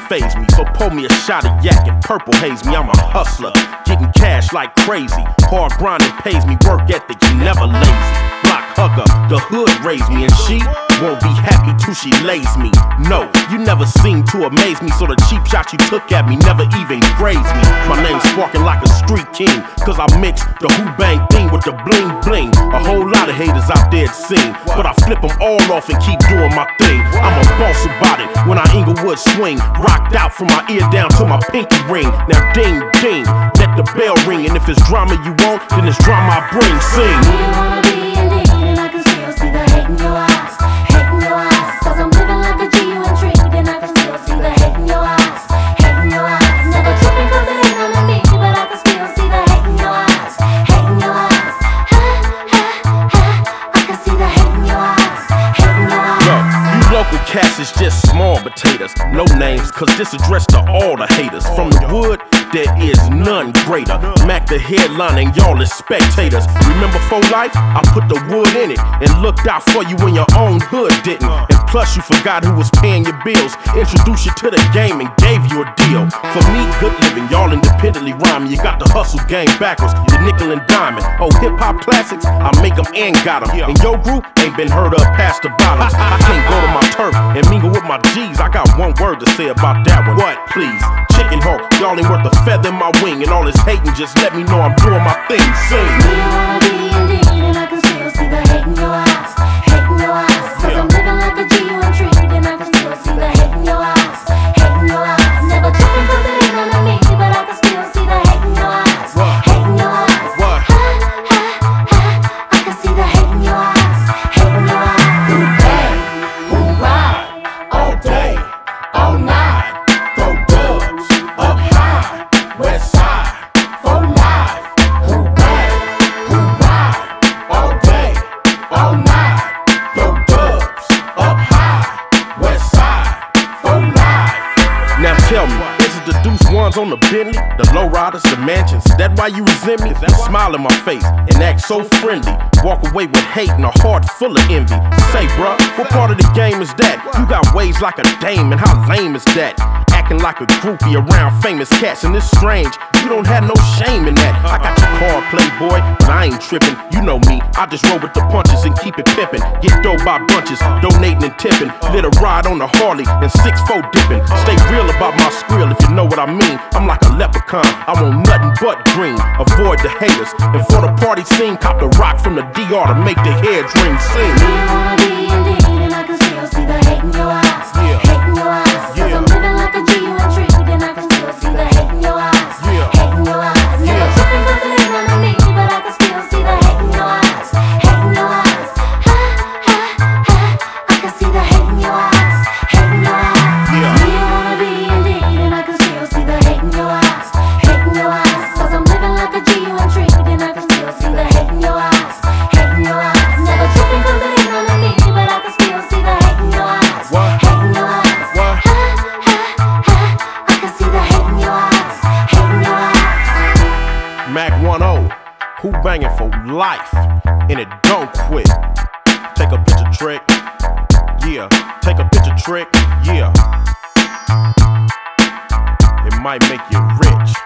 faze me. So pour me a shot of yak and purple haze me. I'm a hustler, getting cash like crazy. Hard grinding pays me, work ethic, you never lazy. Block hugger, the hood raised me, and she won't be happy till she lays me. No, you never seem to amaze me, so the cheap shot you took at me never even grazed me. My name's sparking like a street king, cause I mix the who bang thing with the bling bling. A whole lot of haters out there it seem, but I flip them all off and keep doing my thing. I'm a boss about it when I Inglewood swing, rocked out from my ear down to my pinky ring. Now ding ding, let the bell ring, and if it's drama you want, then it's drama I bring. Sing. You wanna be indeed, and I can still see the hate in your eyes, hate in your eyes. Cause I'm living like a G, you intrigued, and I can still see the hate in your eyes, hate in your eyes. Never tripping cause it ain't on me, but I can still see the hate in your eyes, hate in your eyes. I can see the hate in your eyes, hate in your eyes. Look, you local cats is just small potatoes, no names, cause this addressed to all the haters. From the wood, there is none greater. Mac the headline and y'all is spectators. Remember for life? I put the wood in it and looked out for you when your own hood didn't. And plus you forgot who was paying your bills. Introduced you to the game and gave you a deal. For me, good living, y'all independently rhyming. You got the hustle game backwards, the nickel and diamond. Oh, hip hop classics, I make them and got them. And your group ain't been heard of past the bottoms. I can't go to my turf and mingle with my G's. I got one word to say about that one. What? Please. Chicken hawk, y'all ain't worth a feather in my wing. And all this hating, just let me know I'm doing my thing. Sing. You wanna be indeed, and I can still see the hate in your eyes, hate in your eyes. Cause I'm living like a G, you intrigued, and I can still see the hate in your eyes, hate in your eyes. Never tripping cause it ain't on me, but I can still see the hate in your eyes, hate in your eyes. I can see the hate in your eyes, hate in your eyes. Who bang, who ride, all day, all night. Throw dubs up high, west side, for life. Who bang, who ride, all day, all night. Throw dubs up high, west side, for life. Now tell me, is it the Deuce ones on the Bentley, the low riders, the mansions? That why you resent me? You smile in my face and act so friendly. Walk away with hate and a heart full of envy. Say, bruh, what part of the game is that? You got ways like a dame, and how lame is that? Acting like a groupie around famous cats, and it's strange, you don't have no shame in that. I got your card, playboy, but I ain't tripping. You know me, I just roll with the punches and keep it pimpin'. Get dough by bunches, donating and tipping. Lit a ride on the Harley and 6'4" dipping. Stay real about my skrill if you know what I mean. I'm like a leprechaun, I want nothing but green. Avoid the haters, and for the party scene, cop the rock from the DR to make the heads ring. Sing. You wanna be indeed, and I can still see the hate in your eyes, hate in your eyes. Cause I'm living like a G, you intrigued, and I can still see the hate in your eyes, hate in your eyes. Never tripping cause it ain't on me, but I can still see the hate in your eyes, hate in your eyes. I can see the hate in your eyes, hate in your eyes. You wanna be indeed, and I can still see the hate in your eyes, hate in your eyes. Cause I'm living like a G, you intrigued, and I can still see the hate in your eyes, hate in your eyes. Never tripping cause it ain't on me, but I can still see the hate in your eyes, hate in your eyes. I can see the hate in your eyes, hate in your eyes. Mac 10, who banging for life, and it don't quit. Take a picture trick, yeah. Take a picture trick, yeah. It might make you rich.